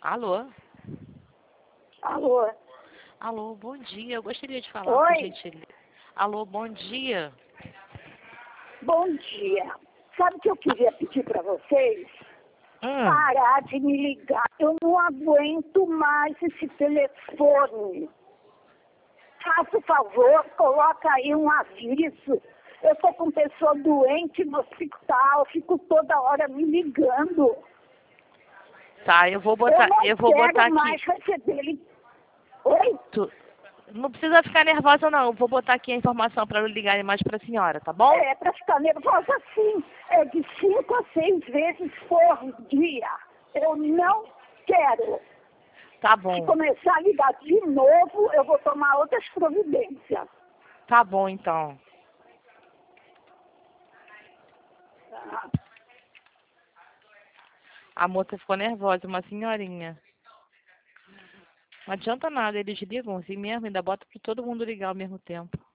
Alô? Alô? Alô, bom dia. Eu gostaria de falar Oi? com gentileza. Alô, bom dia. Bom dia. Sabe o que eu queria pedir para vocês? Hum, Parar de me ligar. Eu não aguento mais esse telefone. Faça o favor, coloca aí um aviso. Eu estou com pessoa doente no hospital, fico toda hora me ligando. tá, eu vou botar quero aqui. mais receber. Oi? Não precisa ficar nervosa não. Eu vou botar aqui a informação para eu ligar mais para a senhora, tá bom? É, para ficar nervosa sim. É de 5 a 6 vezes por dia. Eu não quero. Tá Se bom. começar a ligar de novo, eu vou tomar outras providências. Tá bom então. Tá? A moça ficou nervosa, uma senhorinha. Não adianta nada, eles ligam assim mesmo, ainda bota para todo mundo ligar ao mesmo tempo.